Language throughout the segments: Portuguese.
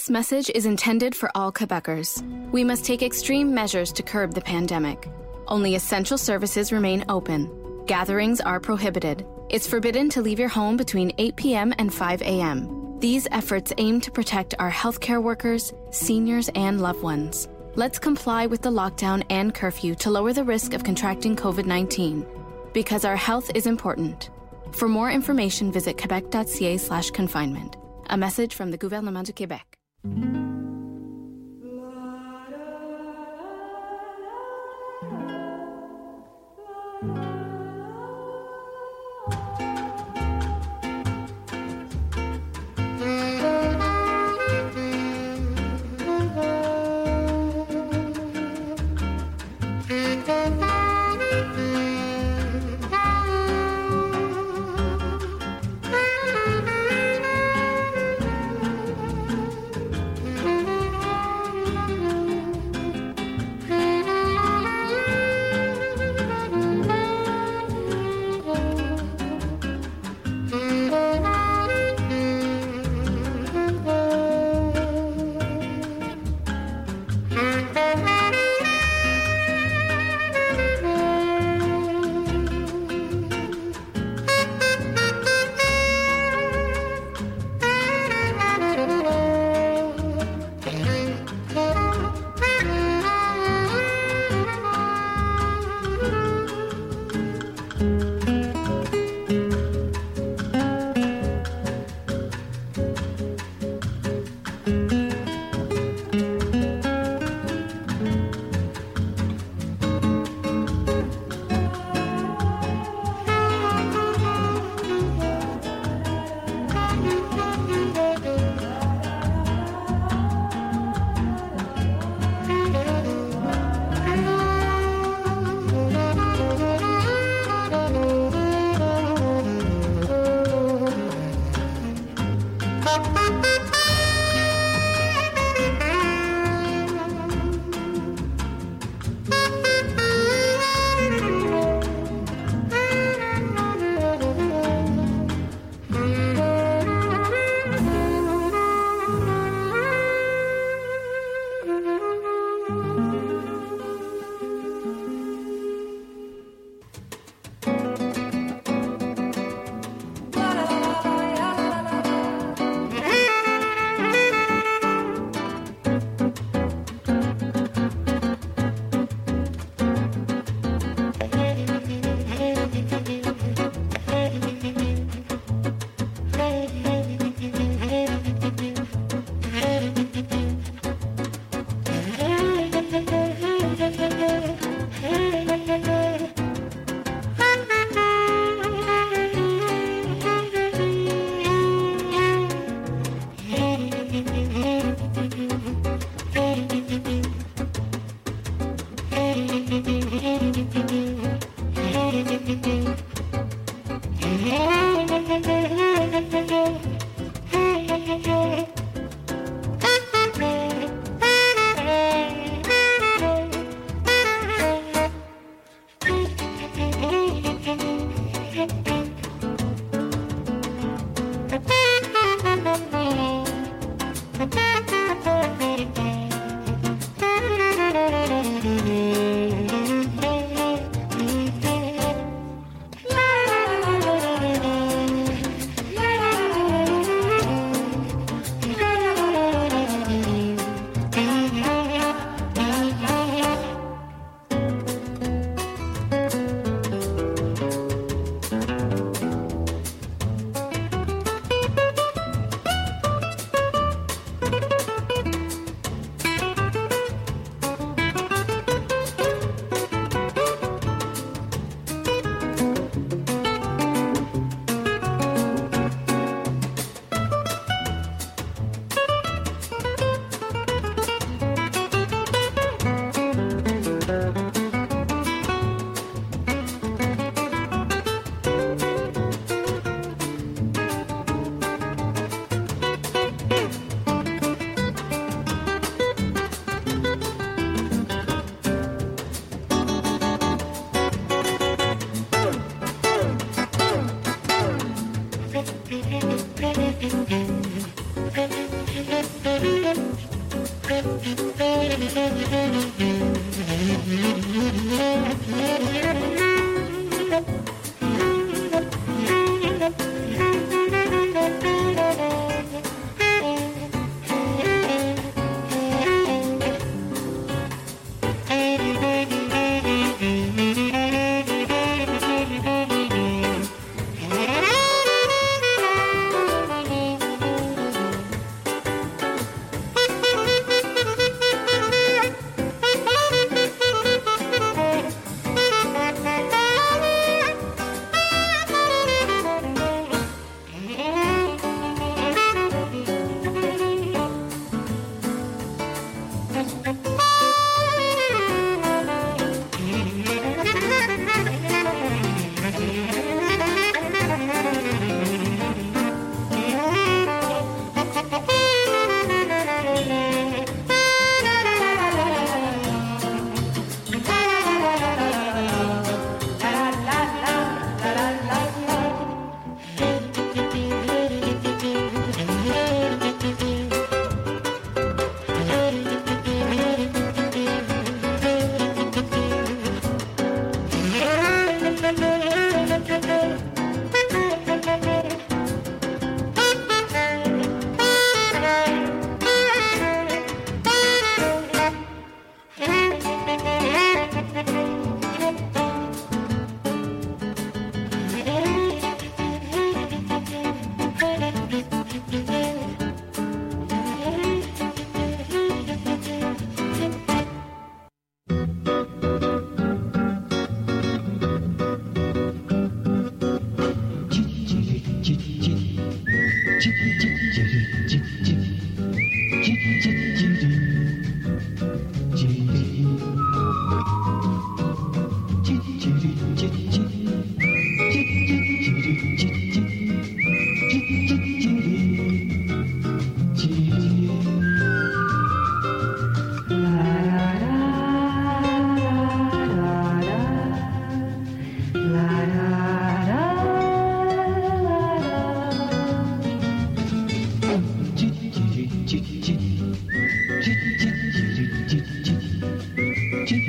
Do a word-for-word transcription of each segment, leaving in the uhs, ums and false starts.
This message is intended for all Quebecers. We must take extreme measures to curb the pandemic. Only essential services remain open. Gatherings are prohibited. It's forbidden to leave your home between eight p.m. and five a.m. These efforts aim to protect our healthcare workers, seniors, and loved ones. Let's comply with the lockdown and curfew to lower the risk of contracting covid nineteen. Because our health is important. For more information, visit quebec.ca slash confinement. A message from the Gouvernement du Québec.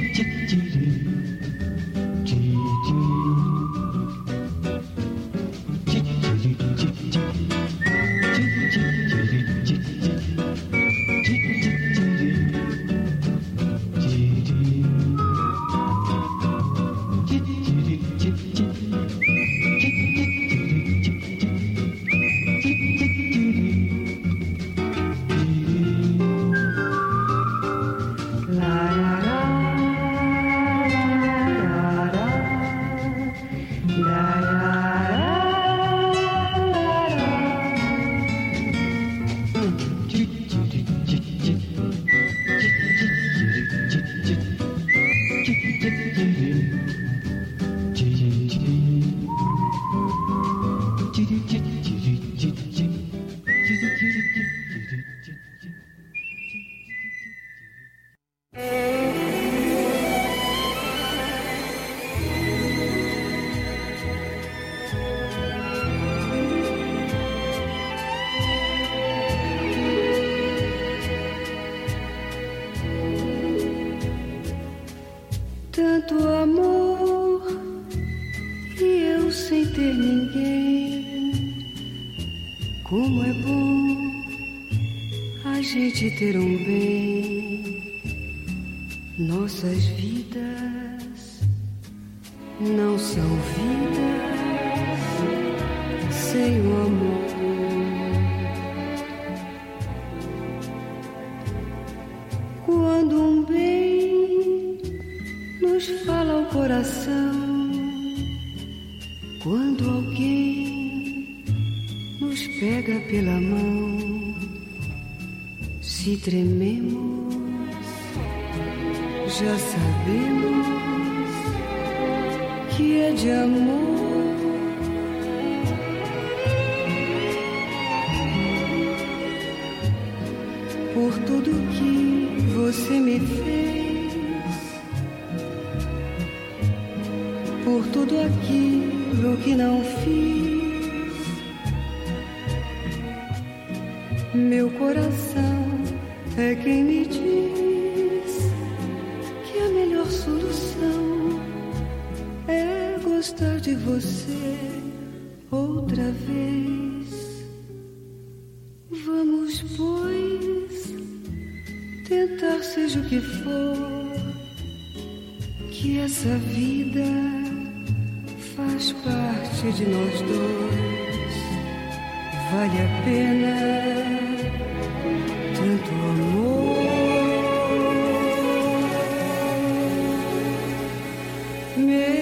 Tanto amor e eu sem ter ninguém. Como é bom a gente ter um bem. Nossas vidas não são vidas sem o amor. Quando um bem nos fala ao coração, quando alguém nos pega pela mão, se trememos, já sabemos que é de amor. Por tudo que você me fez, por tudo aquilo que não fiz, meu coração é quem me diz que a melhor solução é gostar de você outra vez. Vamos, pois, tentar seja o que for, que essa vida faz parte de nós dois. Vale a pena tanto amor. Meu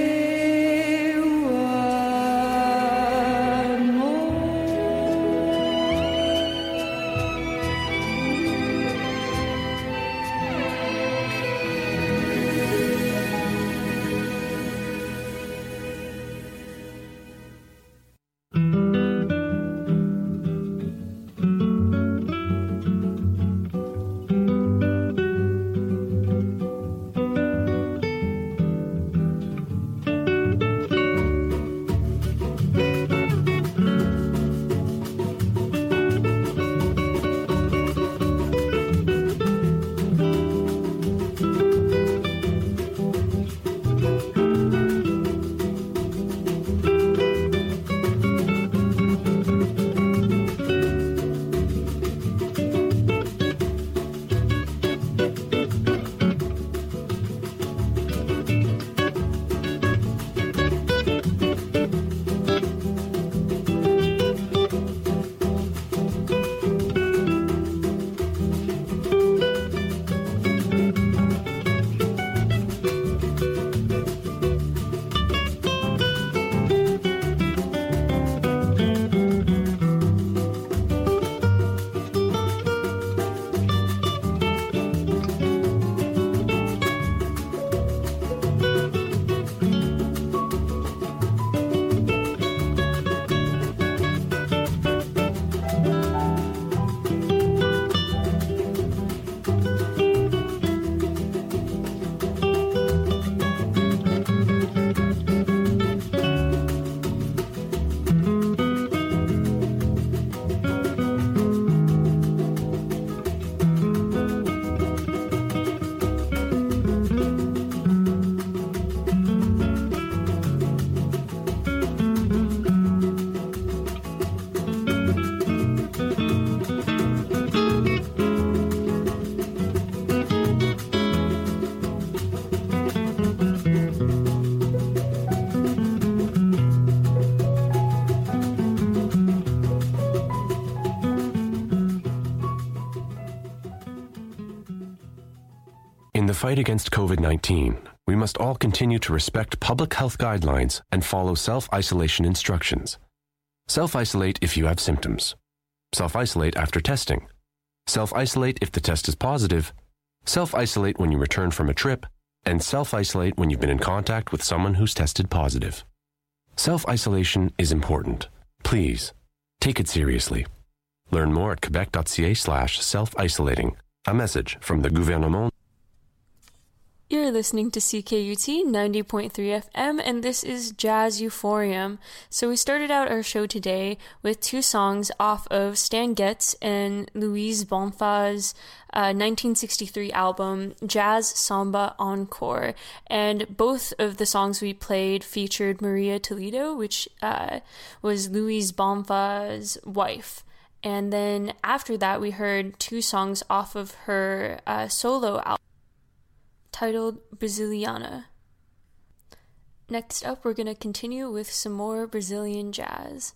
In the fight against COVID nineteen, we must all continue to respect public health guidelines and follow self-isolation instructions. Self-isolate if you have symptoms. Self-isolate after testing. Self-isolate if the test is positive. Self-isolate when you return from a trip. And self-isolate when you've been in contact with someone who's tested positive. Self-isolation is important. Please, take it seriously. Learn more at quebec.ca slash self-isolating. A message from the gouvernement. You're listening to C K U T ninety point three F M, and this is Jazz Euphorium. So we started out our show today with two songs off of Stan Getz and Louise Bonfa's uh, nineteen sixty-three album, Jazz Samba Encore. And both of the songs we played featured Maria Toledo, which uh, was Louise Bonfa's wife. And then after that, we heard two songs off of her uh, solo album, titled Brasiliana. Next up, we're going to continue with some more Brazilian jazz.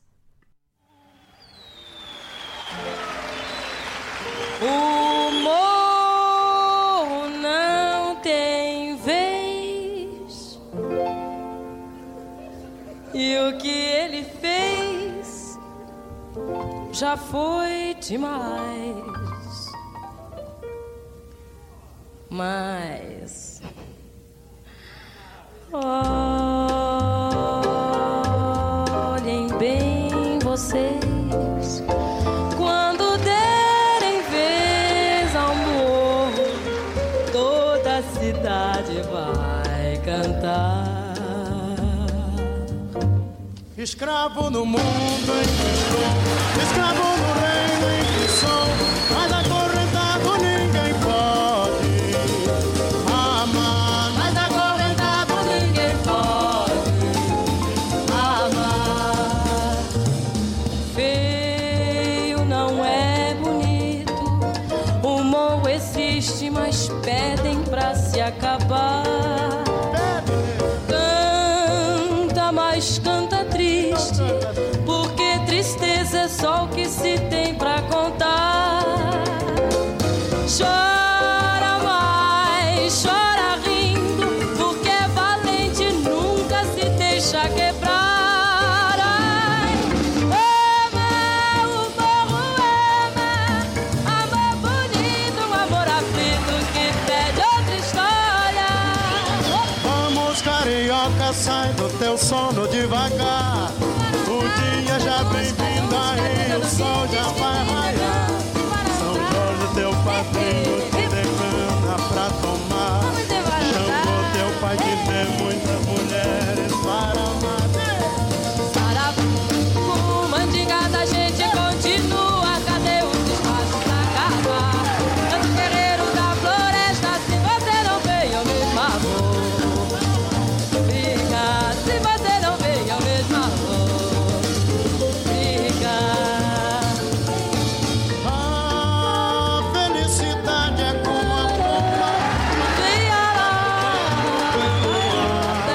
O morro não tem vez, e o que ele fez já foi demais. Mas olhem bem vocês, quando derem vez ao morro, toda a cidade vai cantar. Escravo no mundo em que estou, escravo no reino em que sou, mas acorrentado ninguém pode amar. Mas acorrentado ninguém pode amar. Feio não é bonito, o morro existe, mas pedem pra se acabar. Canta, mas canta triste, porque tristeza é só o que se tem pra contar. Chora mais, chora rindo, porque é valente, nunca se deixa quebrar. Ai, ama, o morro ama, amor bonito, um amor aflito que pede outra história. Vamos, carioca, sai do teu sono devagar. O dia já vem vindo aí, o sol já vai raiar. São Jorge, teu padrinho, te decana pra tomar. Xangô, teu pai, que tem muitas mulheres para amar. Sarapu, mandingada, a gente continua. Cadê os espaços pra acabar? Tanto guerreiro da floresta, se você não veio, eu mesmo amor. Briga, se você não veio, eu mesmo amor. Briga. A felicidade é como a bomba. Vem lá,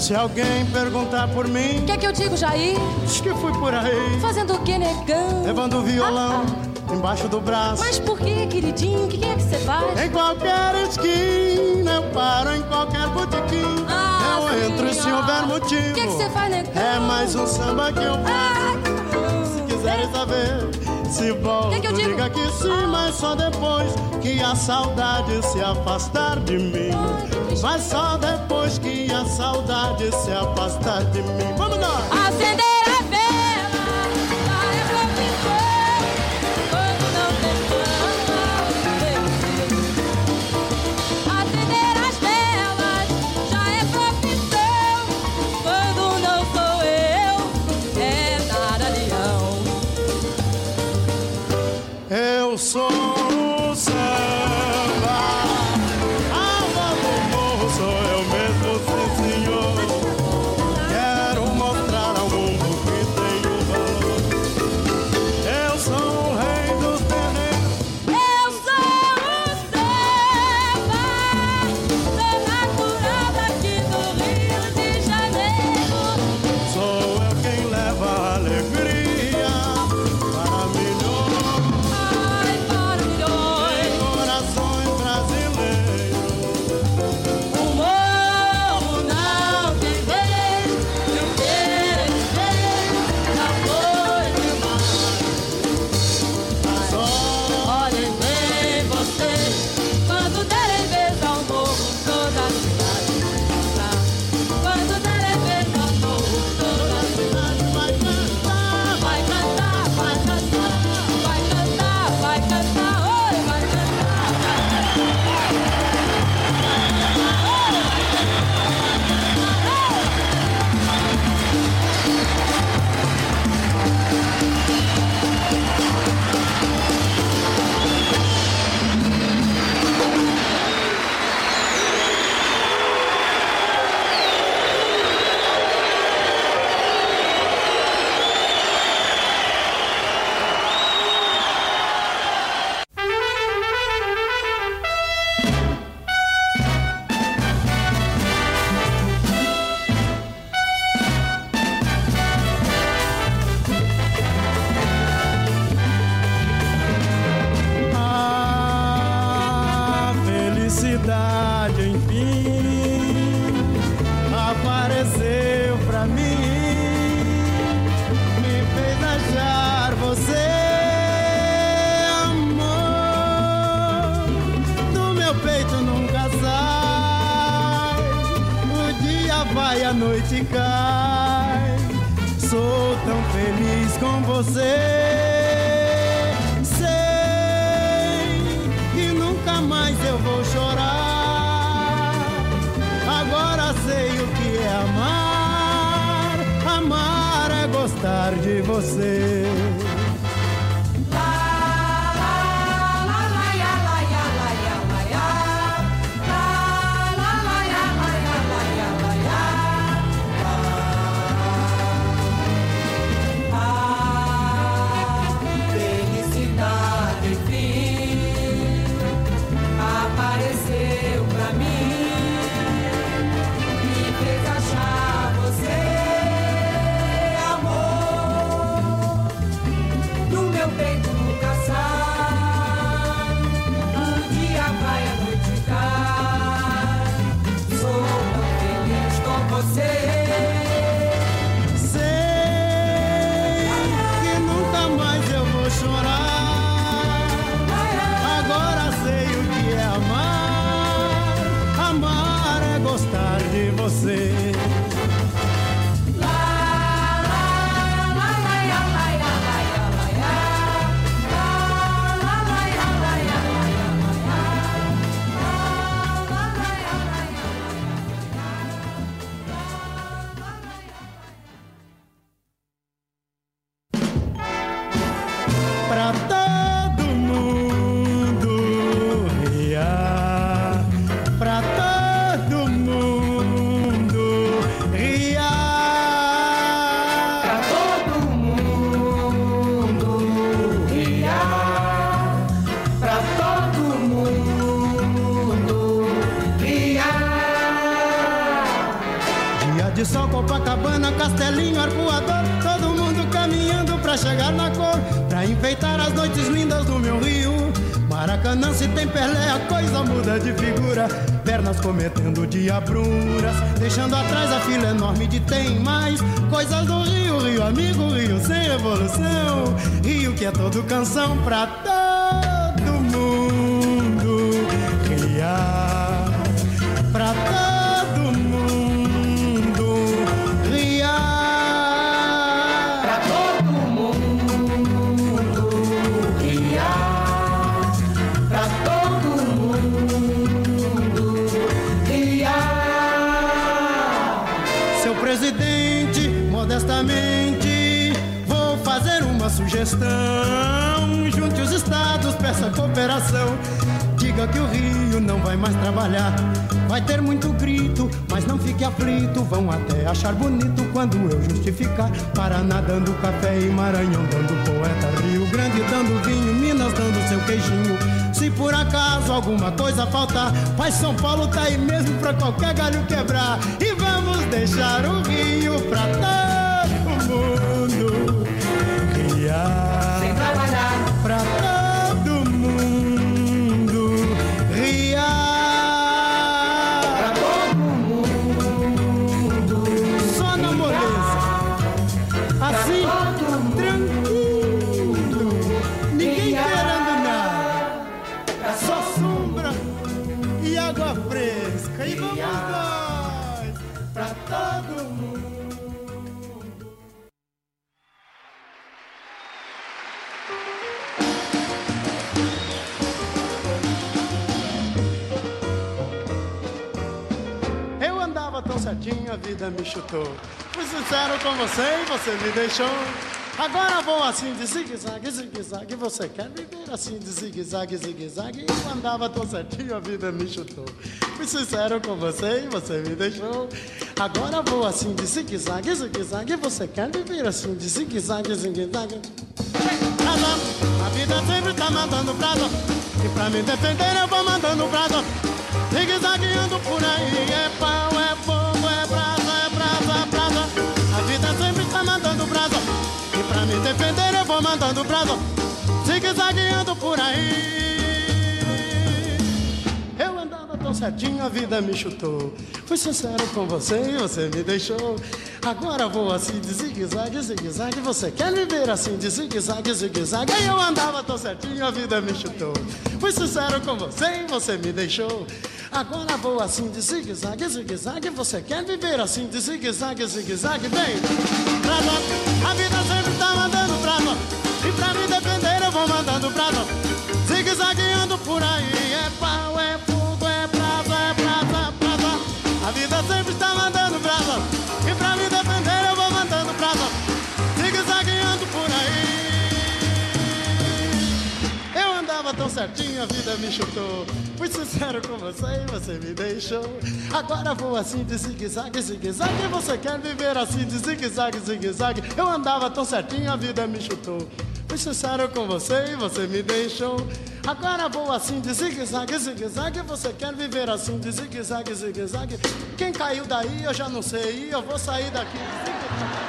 Se alguém perguntar por mim, quer que eu digo, Jair? diz que fui por aí. Fazendo o que, negão? Levando o violão ah, ah. embaixo do braço. Mas por que, queridinho? O que, que é que você faz? Em qualquer esquina eu paro, em qualquer botequim ah, eu sim, entro se ah. houver motivo. O que, que você faz, negão? É mais um samba que eu faço. ah, Se quiserem saber, se volto, que que eu digo? diga que sim, ah. mas só depois que a saudade se afastar de mim. Ai, mas só depois que a saudade se afastar de mim. Vamos lá! Acender a vela, já é profissão, quando não tem fama. Acender as velas, já é profissão, quando não sou eu, é nada leão. Eu sou o samba, alma do morro, sou eu mesmo, sim senhor. Quero mostrar ao mundo que tenho valor. Eu sou o rei dos terreiros. Eu sou o samba, sou natural aqui do Rio de Janeiro. Sou eu quem leva a alegria para milhões. Ai, para milhões. Corações brasileiros. O morro não tem vez, não queira dizer, já foi demais. Só Olhem bem vocês, quando derem vez ao morro, toda a cidade vai cantar. Quando derem vez ao morro, toda a cidade vai cantar. vai cantar, vai cantar, vai cantar, vai cantar, oi, vai cantar, vai cantar. A felicidade, enfim, apareceu pra mim, me fez achar você, amor, do meu peito nunca sai, o dia vai, a noite cai, sou tão feliz com você. Mas eu vou chorar. Agora sei o que é amar. Amar é gostar de você. Felicidade, enfim, apareceu pra mim, me fez achar você, amor, Copacabana, Castelinho, Arpoador, todo mundo caminhando pra chegar na cor, pra enfeitar as noites lindas do meu Rio. Maracanã, se tem Pelé, a coisa muda de figura. Pernas cometendo diabruras, deixando atrás a fila enorme de tem mais. Coisas do Rio, Rio amigo, Rio sem revolução. Rio que é todo canção pra todo mundo criar, pra todo mundo criar, pra todo mundo criar, pra todo mundo criar. Seu presidente, modestamente, vou fazer uma sugestão. Junte os estados, peça cooperação. Diga que o Rio não vai mais trabalhar. Vai ter muito grito, mas não fique aflito. Vão até achar bonito quando eu justificar. Paraná dando café e Maranhão dando poeta. Rio Grande dando vinho, Minas dando seu queijinho. Se por acaso alguma coisa faltar, Pai São Paulo tá aí mesmo pra qualquer galho quebrar. E vamos deixar o Rio pra todo mundo criar, sem trabalhar, pra todo mundo criar, pra todo mundo, só na moleza, assim, tranquilo, ninguém querendo nada, só sombra e água fresca. E vamos nós, pra todo mundo. Tão certinho, a vida me chutou. Fui sincero com você e você me deixou. Agora vou assim de zigue-zague, zigue-zague. Você quer viver assim de zigue-zague, zigue-zague? Eu andava tão certinho, a vida me chutou. Fui sincero com você e você me deixou. Agora vou assim de zigue-zague, zigue-zague. Você quer viver assim de zigue-zague, zigue-zague? A vida sempre tá mandando brasa, e pra me defender eu vou mandando brasa. Zigue-zagueando por aí, é pau, é fogo, é brasa, é brasa, é brasa. A vida sempre tá mandando brasa, e pra me defender eu vou mandando brasa. Zigue-zagueando por aí. Eu andava tão certinho, a vida me chutou. Fui sincero com você e você me deixou. Agora vou assim de zigue-zague, zigue-zague. Você quer me ver assim de zigue-zague, zigue-zague? Aí eu andava tão certinho, a vida me chutou. Fui sincero com você e você me deixou. Agora vou assim de zigue-zague, zigue-zague. Você quer viver assim de zigue-zague, zigue-zague? Vem, brasa, a vida sempre tá mandando brasa, e pra me defender eu vou mandando brasa. Zigue-zagueando por aí, é pau, é fogo, é brasa, é brasa, brasa. A vida sempre está mandando brasa, e pra me defender eu vou mandando brasa. Zigue-zagueando por aí. Eu andava tão certinho, a vida me chutou. Fui sincero com você e você me deixou. Agora vou assim de zigue-zague, zigue-zague. Você quer viver assim de zigue-zague, zigue-zague? Eu andava tão certinho, a vida me chutou. Fui sincero com você e você me deixou. Agora vou assim de zigue-zague, zigue-zague. Você quer viver assim de zigue-zague, zigue-zague? Quem caiu daí eu já não sei, eu vou sair daqui de zigue-zague.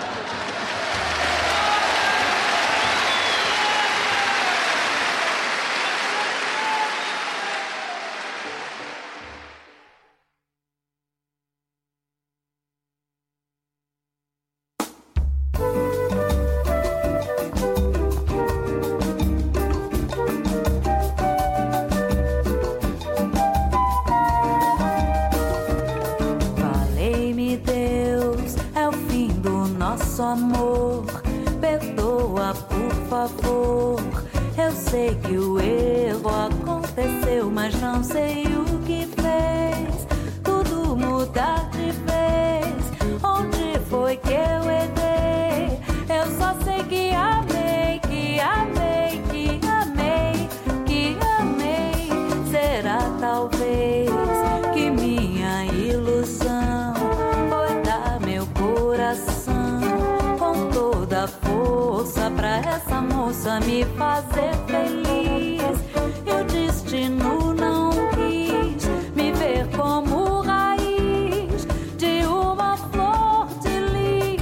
Amor, perdoa por favor. Eu sei que o erro aconteceu, mas não sei o que fez tudo mudar de vez. Onde foi que eu errei? Eu só sei que amei, que amei, que amei, que amei. Será talvez que minha ilusão foi dar meu coração toda força pra essa moça me fazer feliz. E o destino não quis me ver como raiz de uma flor de lis.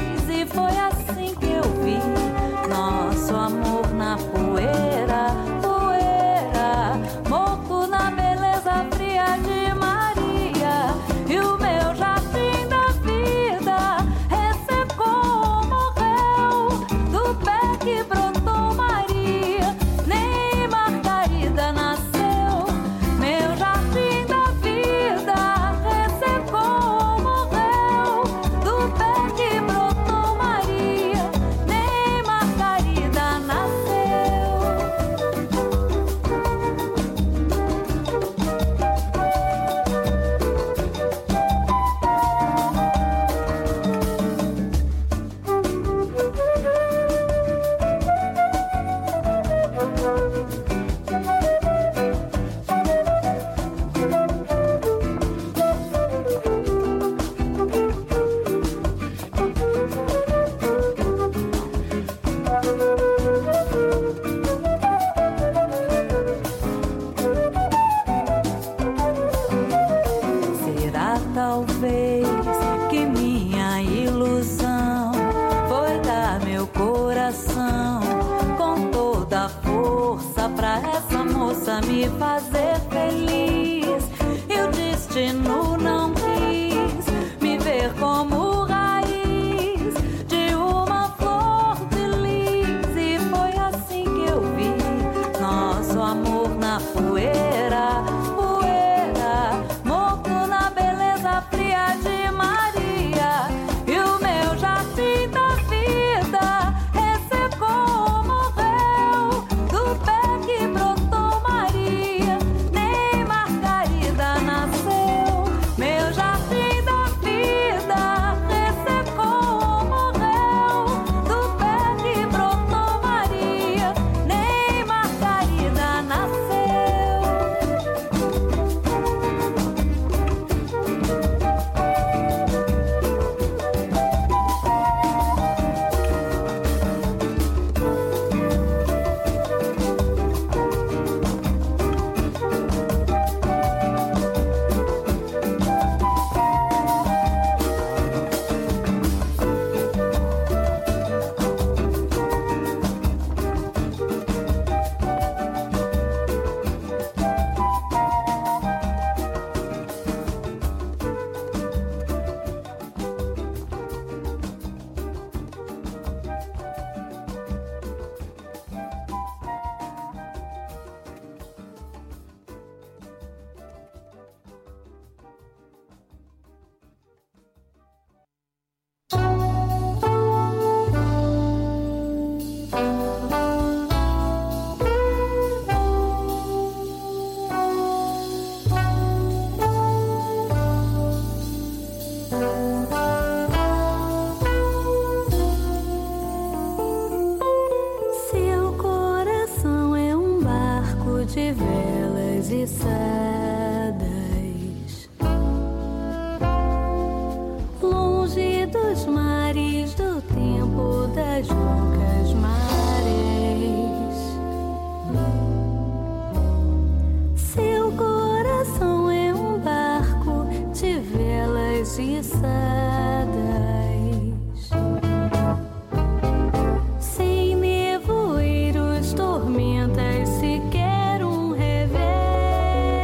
a me fazer feliz. E o destino não quis me ver como raiz de uma flor de lis. E foi assim que eu vi nosso amor na poeira, poeira, morto na beleza fria de Maria. E o meu jardim da vida ressecou, morreu do pé que brotou Maria. Nem Margarida nasceu. Meu jardim da vida ressecou, morreu do pé que brotou Maria. Nem Margarida nasceu. Seu coração é um barco de velas içadas, longe dos mares, do tempo das loucas marés. Seu coração é um barco de velas içadas, sem nevoeiros, tormentas, sequer um revés.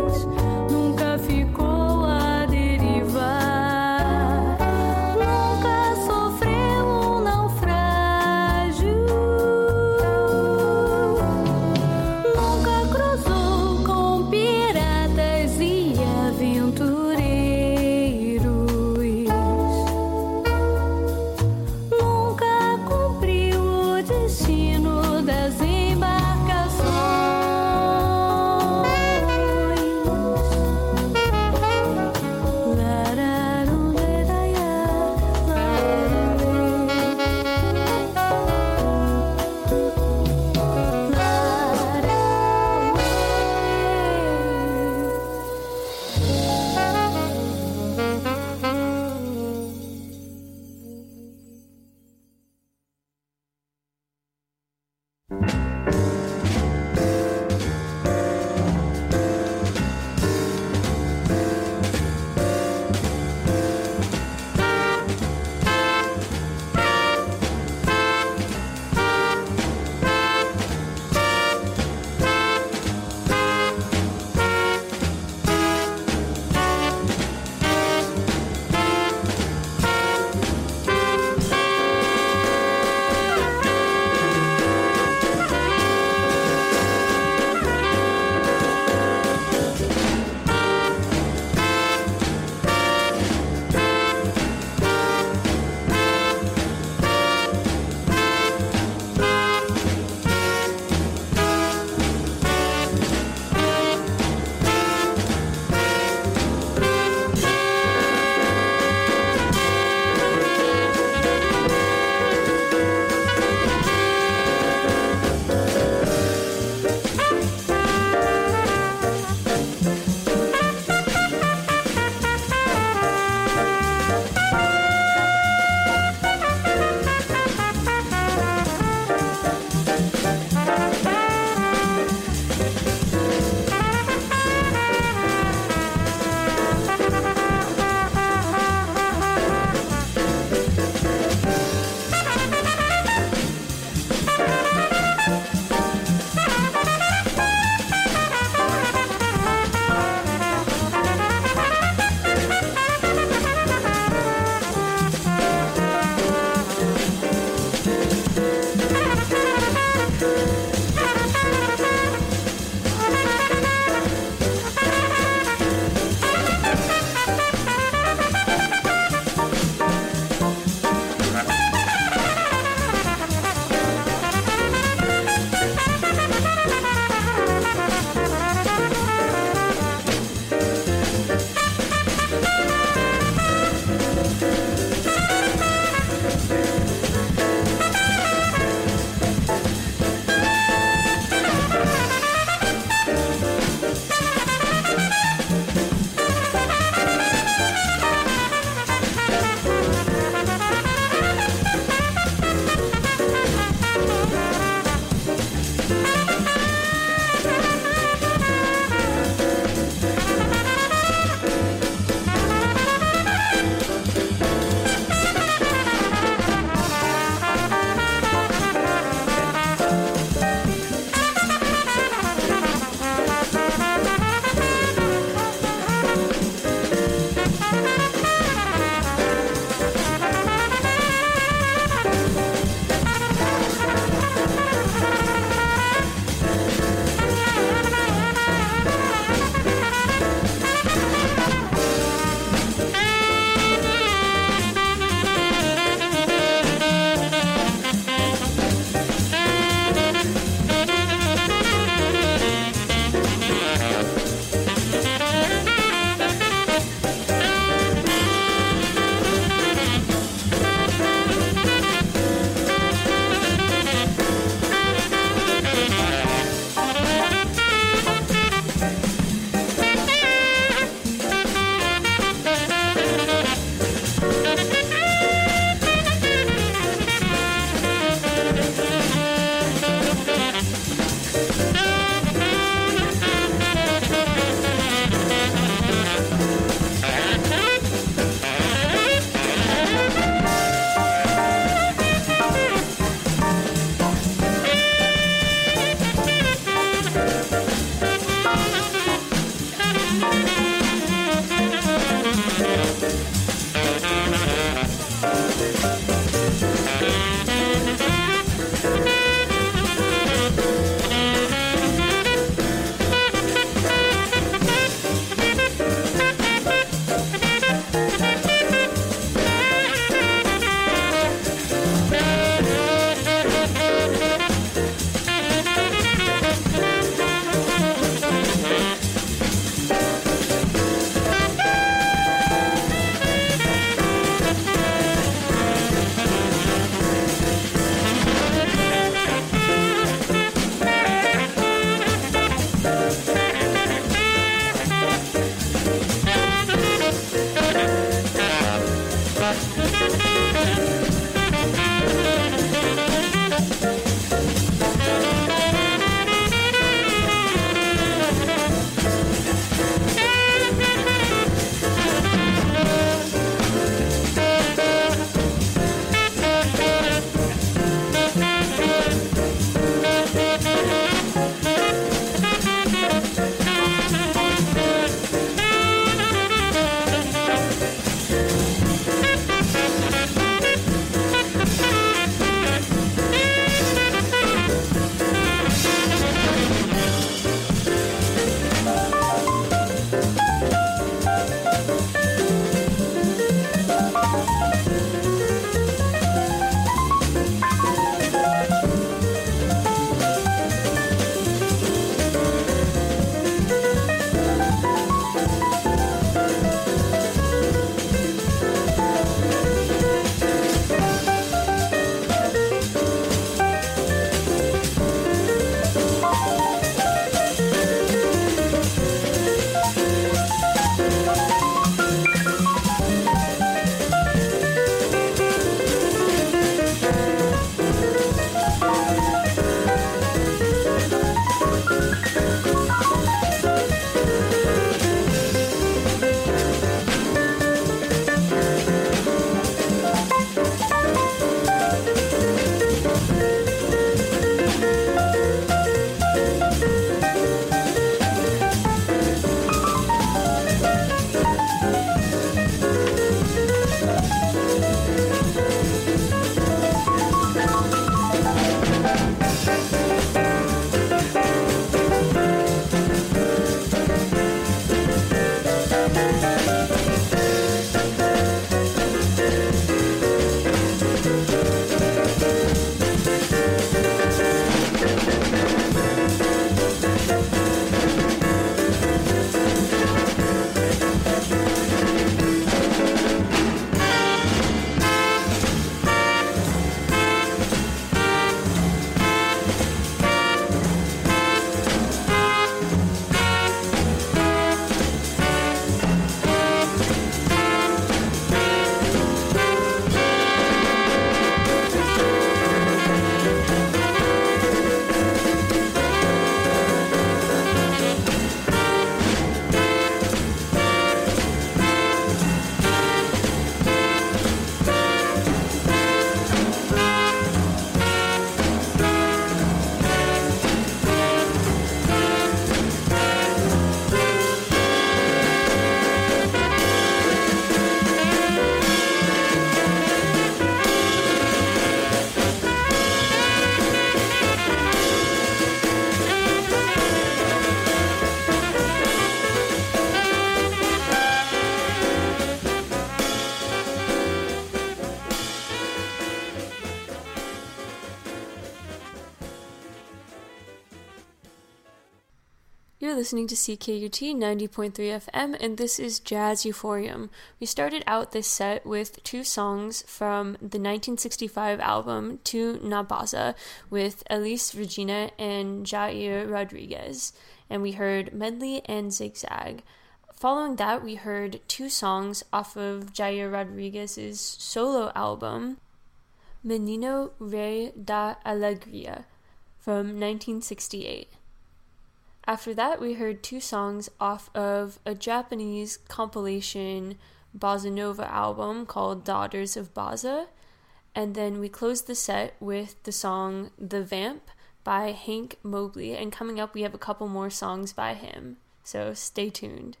You're listening to C K U T ninety point three F M, and this is Jazz Euphorium. We started out this set with two songs from the nineteen sixty-five album Tu Na Baza with Elis Regina and Jair Rodriguez, and we heard Medley and Zigzag. Following that, we heard two songs off of Jair Rodriguez's solo album, Menino Rei da Alegria, from nineteen sixty-eight. After that, we heard two songs off of a Japanese compilation bossa nova album called Daughters of Baza, and then we closed the set with the song The Vamp by Hank Mobley, and coming up we have a couple more songs by him, so stay tuned.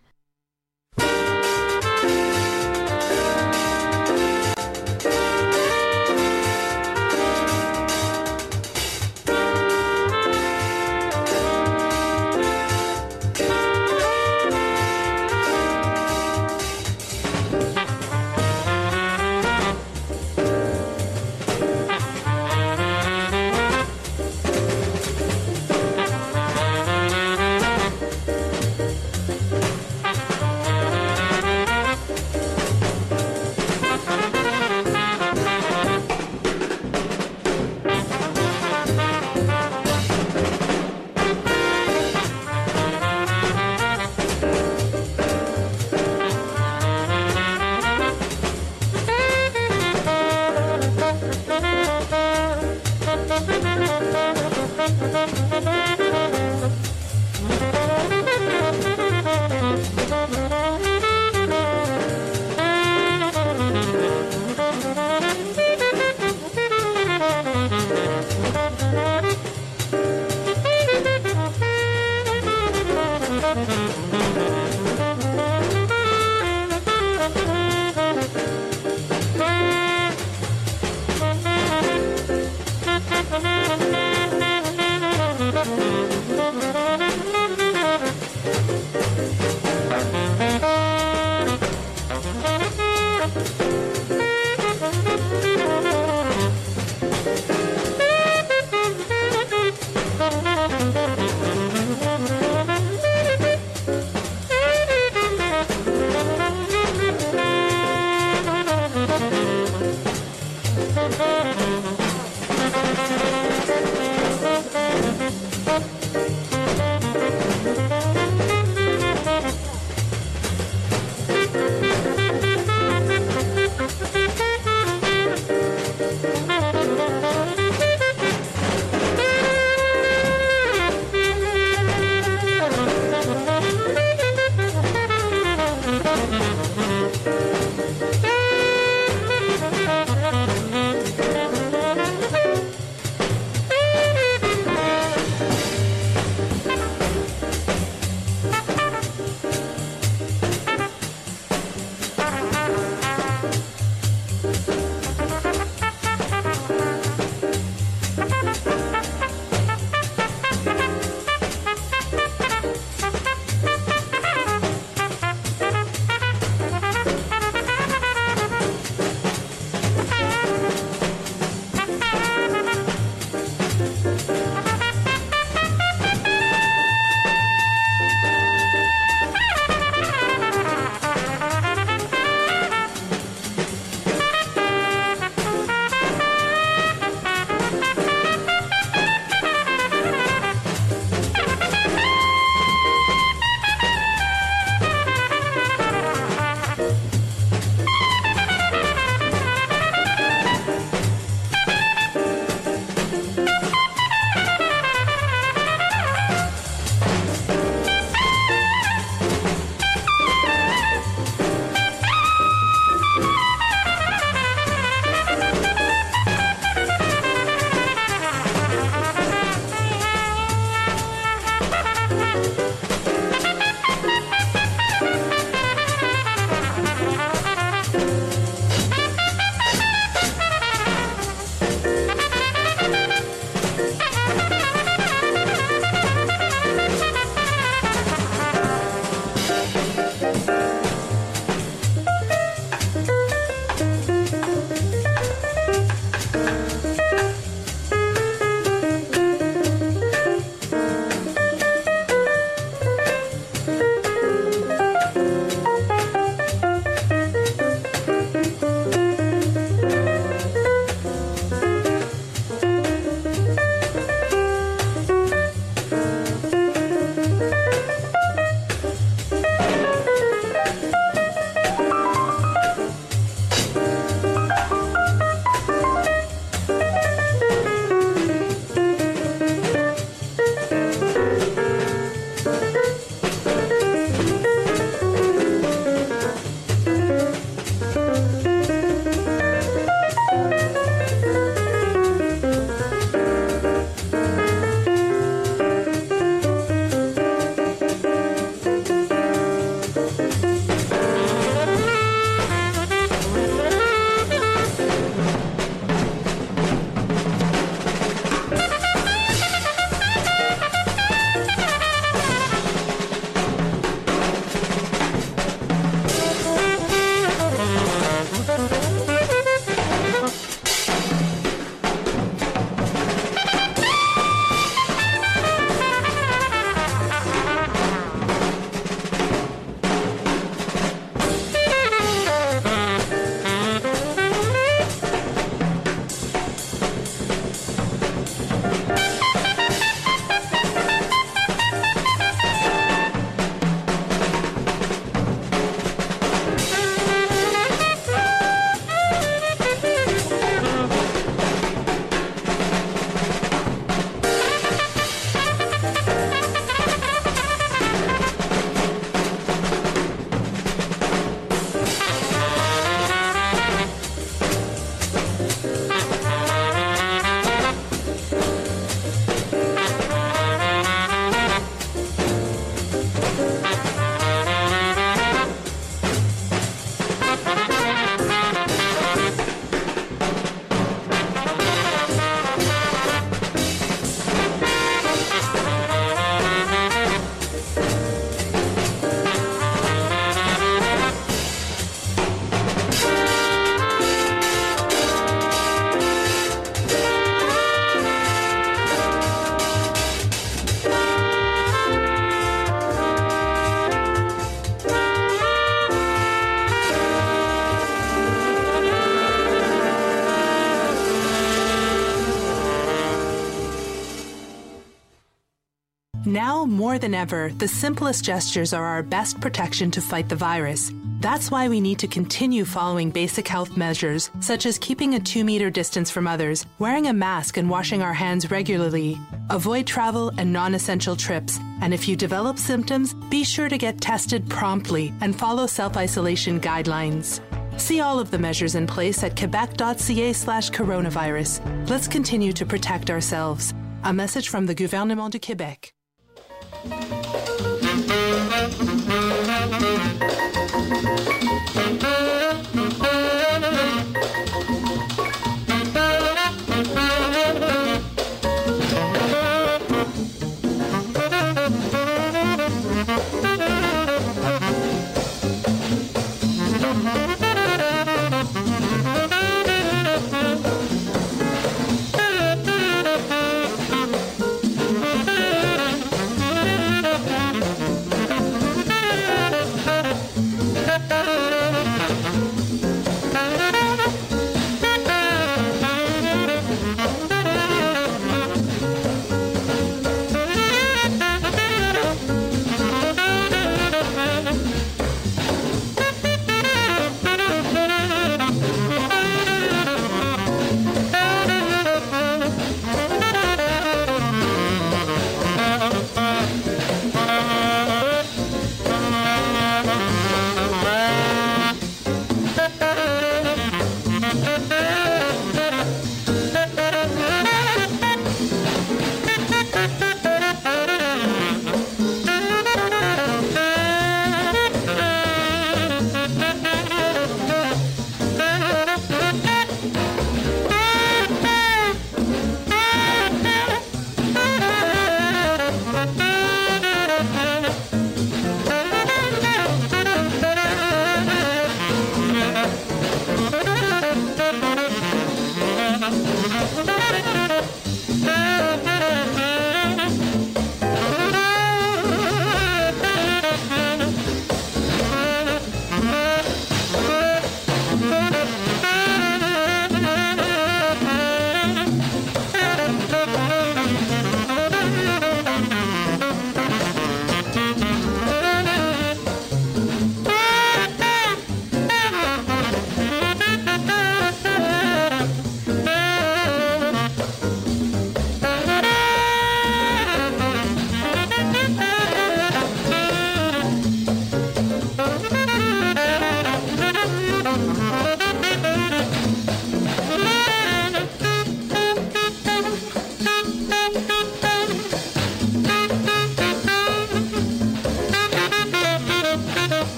Now, more than ever, the simplest gestures are our best protection to fight the virus. That's why we need to continue following basic health measures, such as keeping a two-meter distance from others, wearing a mask and washing our hands regularly. Avoid travel and non-essential trips, and if you develop symptoms, be sure to get tested promptly and follow self-isolation guidelines. See all of the measures in place at quebec.ca slash coronavirus. Let's continue to protect ourselves. A message from the Gouvernement du Québec.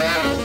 Música